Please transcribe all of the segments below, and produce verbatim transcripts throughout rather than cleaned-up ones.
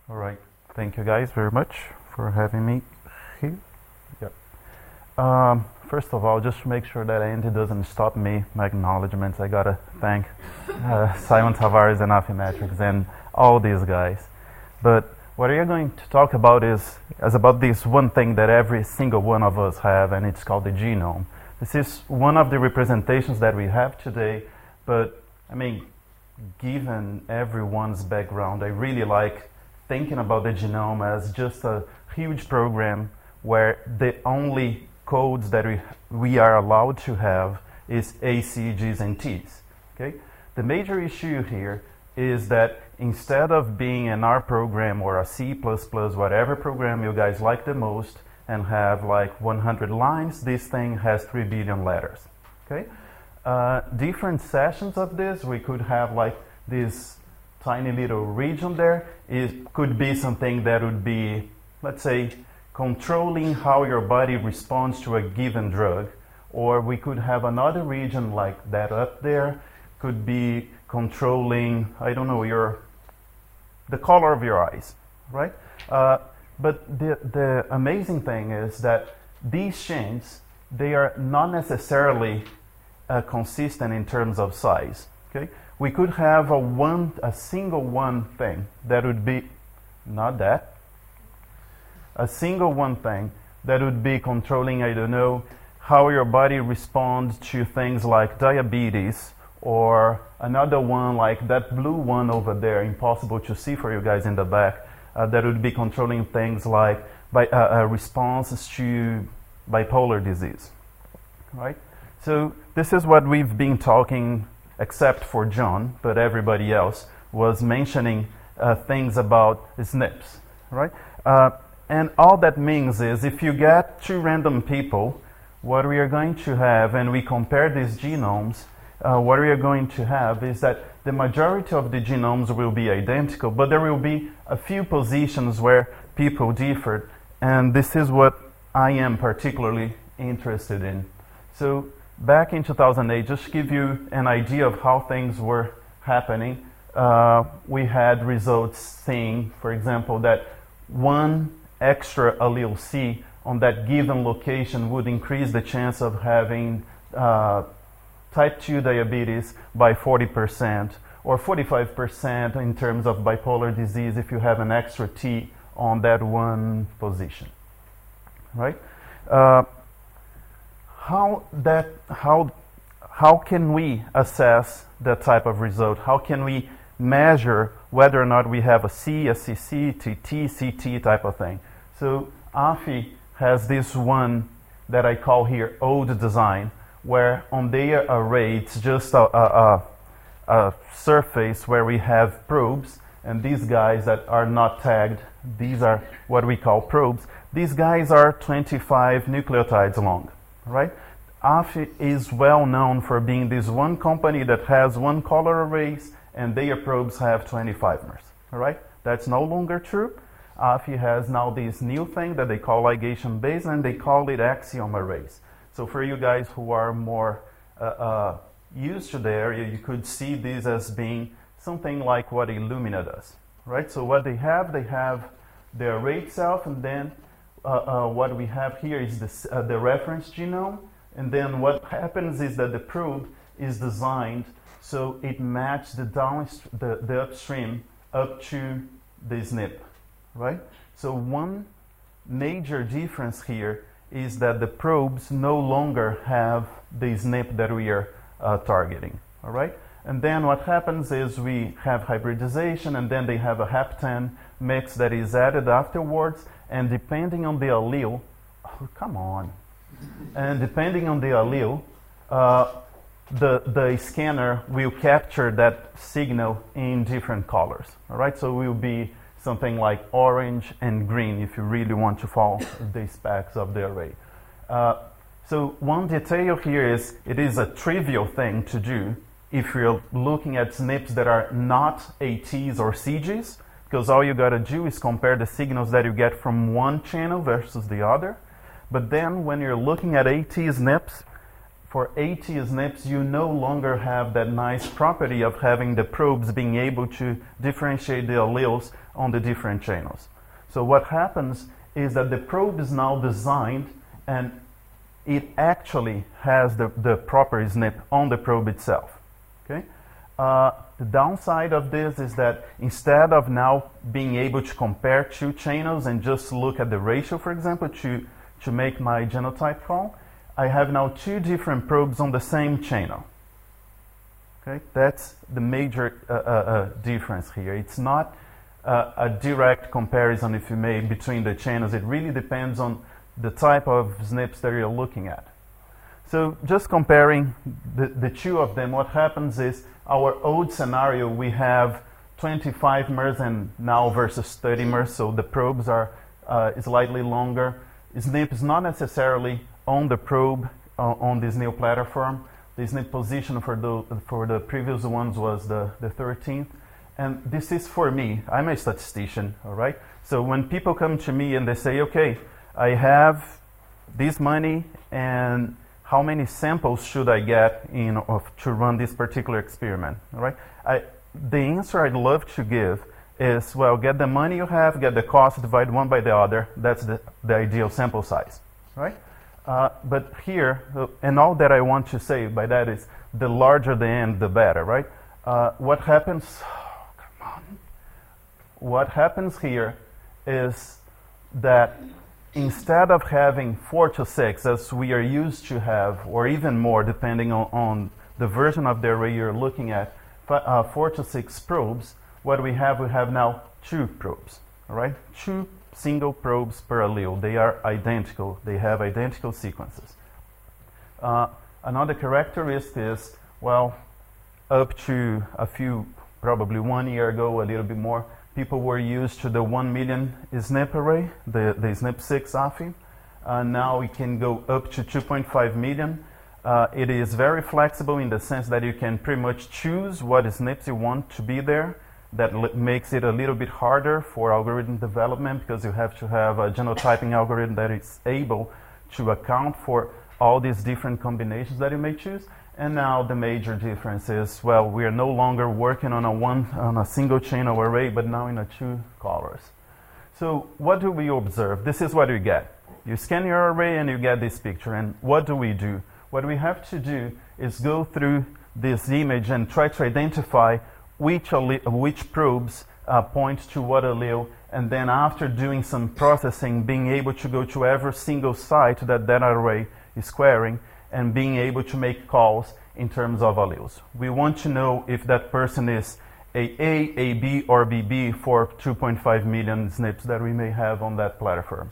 All right. Thank you guys very much for having me here. Yep. Um, first of all, just to make sure that Andy doesn't stop me, my acknowledgements, I gotta thank uh, Simon Tavares and Affymetrix and all these guys. But what we are going to talk about is, is about this one thing that every single one of us have, and it's called the genome. This is one of the representations that we have today, but I mean, given everyone's background, I really like thinking about the genome as just a huge program where the only codes that we, we are allowed to have is A, C, Gs, and Ts. Okay? The major issue here is that instead of being an R program or a C plus plus, whatever program you guys like the most, and have like one hundred lines, this thing has three billion letters. Okay? Uh, different sessions of this, we could have like this tiny little region there. It could be something that would be, let's say, controlling how your body responds to a given drug. Or we could have another region like that up there, could be controlling, I don't know, your the color of your eyes, right? Uh, but the, the amazing thing is that these chains, they are not necessarily uh, consistent in terms of size, okay? We could have a one, a single one thing that would be, not that, a single one thing that would be controlling, I don't know, how your body responds to things like diabetes, or another one like that blue one over there, impossible to see for you guys in the back, uh, that would be controlling things like by, uh, uh, responses to bipolar disease, right? So this is what we've been talking, except for John, but everybody else was mentioning uh, things about S N Ps, right? Uh, and all that means is if you get two random people, what we are going to have, and we compare these genomes, uh, what we are going to have is that the majority of the genomes will be identical, but there will be a few positions where people differ, and this is what I am particularly interested in. So back in two thousand eight, just to give you an idea of how things were happening, uh, we had results saying, for example, that one extra allele C on that given location would increase the chance of having uh, type two diabetes by forty percent, or forty-five percent in terms of bipolar disease if you have an extra T on that one position, right? Uh, How that how how can we assess that type of result? How can we measure whether or not we have a C, a C C, T T, C T type of thing? So Affy has this one that I call here old design, where on their array it's just a, a, a, a surface where we have probes, and these guys that are not tagged, these are what we call probes. These guys are twenty-five nucleotides long. Right? Affy is well known for being this one company that has one color arrays and their probes have twenty-five mers. All right? That's no longer true. Affy has now this new thing that they call ligation base, and they call it axiom arrays. So for you guys who are more uh, uh, used to the area, you could see this as being something like what Illumina does. Right? So what they have, they have the array itself, and then Uh, uh, what we have here is this, uh, the reference genome, and then what happens is that the probe is designed so it matches the downst the, the upstream up to the S N P, right? So one major difference here is that the probes no longer have the S N P that we are uh, targeting, all right? And then what happens is we have hybridization, and then they have a hapten mix that is added afterwards, and depending on the allele, oh, come on, and depending on the allele, uh, the, the scanner will capture that signal in different colors, all right? So it will be something like orange and green if you really want to follow the specs of the array. Uh, so one detail here is it is a trivial thing to do if you're looking at S N Ps that are not A Ts or C Gs, because all you got to do is compare the signals that you get from one channel versus the other. But then when you're looking at A T S N Ps, for A T S N Ps, you no longer have that nice property of having the probes being able to differentiate the alleles on the different channels. So what happens is that the probe is now designed and it actually has the, the proper S N P on the probe itself. Okay? Uh, the downside of this is that instead of now being able to compare two channels and just look at the ratio, for example, to, to make my genotype call, I have now two different probes on the same channel. Okay? That's the major uh, uh, uh, difference here. It's not uh, a direct comparison, if you may, between the channels. It really depends on the type of S N Ps that you're looking at. So just comparing the, the two of them, what happens is our old scenario, we have twenty-five mers and now versus thirty mers, so the probes are uh, slightly longer. S N P is not necessarily on the probe uh, on this new platform. The S N P position for the, for the previous ones was the, the thirteenth. And this is for me. I'm a statistician, all right? So when people come to me and they say, okay, I have this money and how many samples should I get in of, to run this particular experiment, all right? I, the answer I'd love to give is, well, get the money you have, get the cost, divide one by the other. That's the, the ideal sample size, right? Uh, but here, uh, and all that I want to say by that is the larger the n, the better, right? Uh, what happens, oh, come on. What happens here is that instead of having four to six, as we are used to have, or even more, depending on, on the version of the array you're looking at, uh, four to six probes, what we have, we have now two probes, all right? Two single probes per allele. They are identical. They have identical sequences. Uh, another characteristic is, well, up to a few, probably one year ago, a little bit more, people were used to the one million S N P array, the, the S N P six A F I. Uh, now it can go up to two point five million. Uh, it is very flexible in the sense that you can pretty much choose what S N Ps you want to be there. That l- makes it a little bit harder for algorithm development because you have to have a genotyping algorithm that is able to account for all these different combinations that you may choose. And now the major difference is, well, we are no longer working on a one on a single channel array, but now in a two colors. So what do we observe? This is what we get. You scan your array and you get this picture. And what do we do? What we have to do is go through this image and try to identify which, alle- which probes uh, point to what allele, and then after doing some processing, being able to go to every single site that that array is squaring, and being able to make calls in terms of alleles. We want to know if that person is a A, a B, or B B for two point five million S N Ps that we may have on that platform.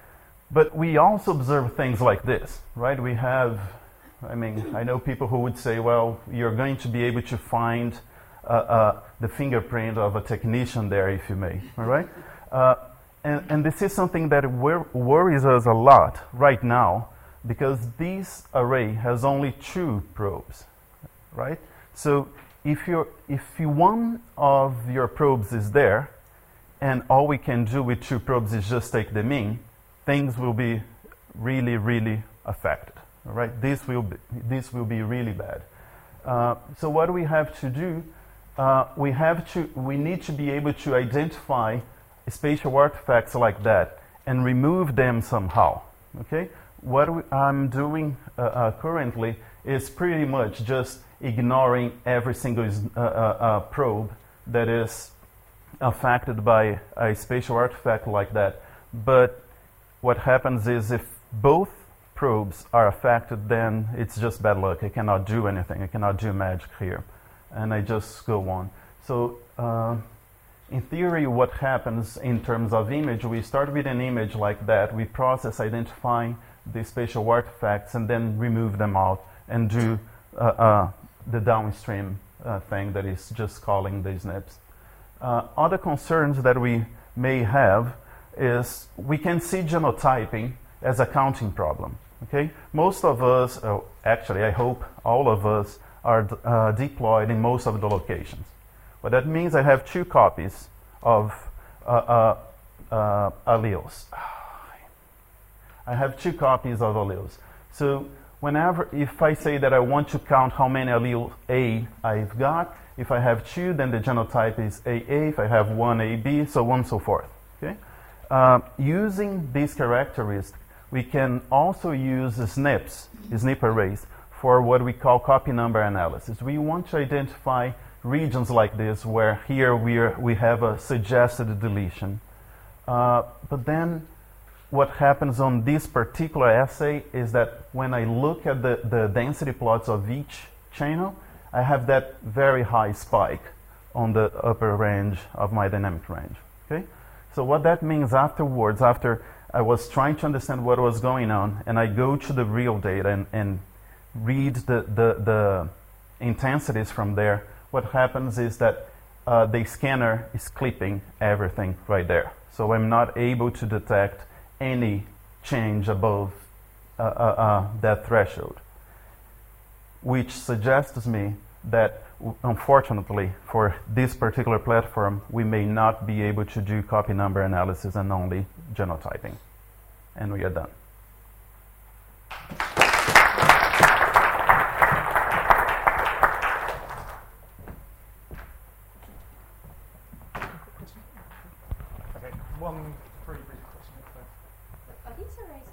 But we also observe things like this, right? We have, I mean, I know people who would say, well, you're going to be able to find uh, uh, the fingerprint of a technician there, if you may, all right? Uh, and, and this is something that wor- worries us a lot right now, because this array has only two probes, right? So if you're, if you, one of your probes is there, and all we can do with two probes is just take the mean, things will be really, really affected, all right? This will be, this will be really bad. Uh, so what do we have to do? Uh, we have to, we need to be able to identify spatial artifacts like that and remove them somehow, okay? What we, I'm doing uh, uh, currently is pretty much just ignoring every single uh, uh, uh, probe that is affected by a spatial artifact like that. But what happens is if both probes are affected, then it's just bad luck. I cannot do anything. I cannot do magic here. And I just go on. So uh, in theory, what happens in terms of image, we start with an image like that. We process identifying the spatial artifacts and then remove them out and do uh, uh, the downstream uh, thing that is just calling the S N Ps. Uh, other concerns that we may have is we can see genotyping as a counting problem. Okay, most of us, oh, actually I hope all of us, are uh, deployed in most of the locations. What that means, I have two copies of uh, uh, uh, alleles. I have two copies of alleles. So whenever, if I say that I want to count how many alleles A I've got, if I have two, then the genotype is A A. If I have one, A B, so on and so forth. Okay? Uh, using these characteristics, we can also use S N Ps, S N P arrays, for what we call copy number analysis. We want to identify regions like this where here we're, we have a suggested deletion. Uh, but then what happens on this particular assay is that when I look at the, the density plots of each channel, I have that very high spike on the upper range of my dynamic range. Okay? So what that means afterwards, after I was trying to understand what was going on, and I go to the real data and, and read the, the, the intensities from there, what happens is that uh, the scanner is clipping everything right there. So I'm not able to detect any change above uh, uh, uh, that threshold, which suggests to me that unfortunately for this particular platform, we may not be able to do copy number analysis and only genotyping. And we are done. Okay, one pretty brief question. Are these arrays